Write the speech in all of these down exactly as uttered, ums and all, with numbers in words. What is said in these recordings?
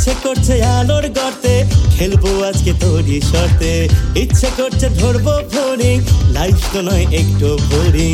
ইচ্ছে করছে আলোর গর্তে খেলবো আজকে তোরই শর্তে ইচ্ছে করছে ধরবো ফ্লোরিং লাইফ তো নয় একটু বোরিং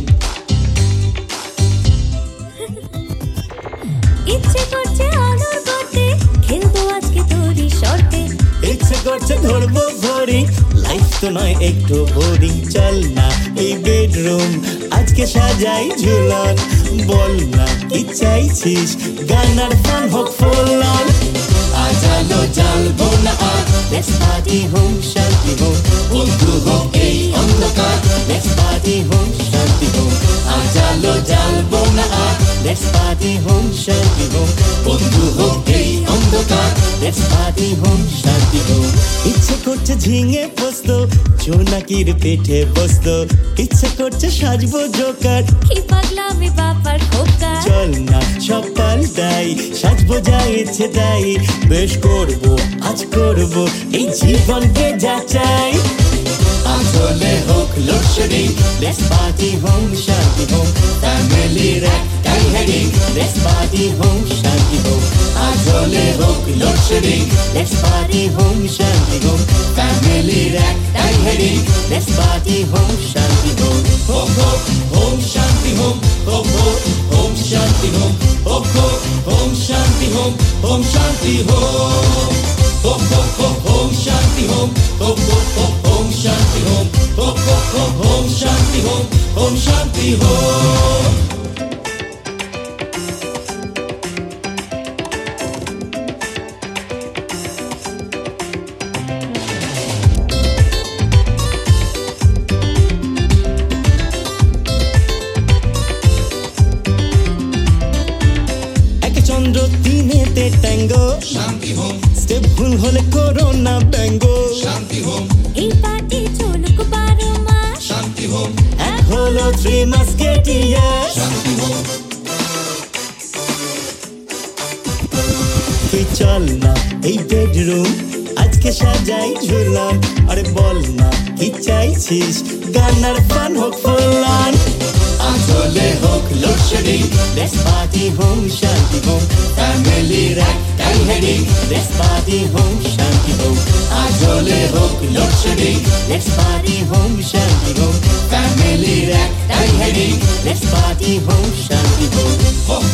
ইচ্ছে করছে আলোর গর্তে খেলবো আজকে তোরই শর্তে ইচ্ছে করছে ধরবো ফ্লোরিং লাইফ তো নয় একটু বোরিং চল না এই বেডরুম আজকে সাজাই ঝুলন বল না কি চাইছিস গান আর ফান হোক ফুল অন আজালো জ্বালবো না আর Let's party home শান্তি হোক বন্ধু হোক এই অন্ধকার Let's party home শান্তি হোক আজালো জ্বালবো না আর Let's party home শান্তি হোক বন্ধু হোক এই অন্ধকার Let's party home শান্তি হোক ইচ্ছে করছে ঝিঙে পোস্ত জোনাকির পেটে বসত ইচ্ছে করছে সাজবো জোকার কি পাগলামি বাবার খোকা চল না সব পাল্টাই সাজবো যা ইচ্ছে তাই বেশ করবো আজ করবো এই জীবনকে যা চাই আসলে হোক লোডশেডিং Let's party home শান্তি হোক ফ্যামিলির একটাই হেডিং Let's party home শান্তি হোক আসলে হোক লোডশেডিং Let's party home শান্তি হোক ফ্যামিলির একটাই হেডিং Let's party home শান্তি হোক হোক হোক হোম শান্তি হোক হোক হোক হোম শান্তি হোক হোক হোক হোম শান্তি হোক হোম শান্তি হোক হোক হোক হোক হোম শান্তি হোক হোক হোক হোক হোম শান্তি হোক হোক হোক হোক হোম শান্তি হোক হোম শান্তি হোক চন্দ্র তিনেতে ট্যাঙ্গো শান্তি হোম স্টেপ ভুল হলে করোনা ব্যঙ্গো শান্তি হোম এই পার্টি চলুক বারো মাস শান্তি হোম এক হলো থ্রি মাস্কেটিয়ার শান্তি হোম তুই চল না এই বেডরুম আজকে সাজাই ঝুলন আরে বল না কি চাইছিস গান আর ফান হোক ফুল অন আসলে হোক লোডশেডিং Let's party home শান্তি হোক ফ্যামিলির একটাই হেডিং Let's party home শান্তি হোক আসলে হোক লোডশেডিং Let's party home শান্তি হোক ফ্যামিলির একটাই হেডিং Let's party home শান্তি হোক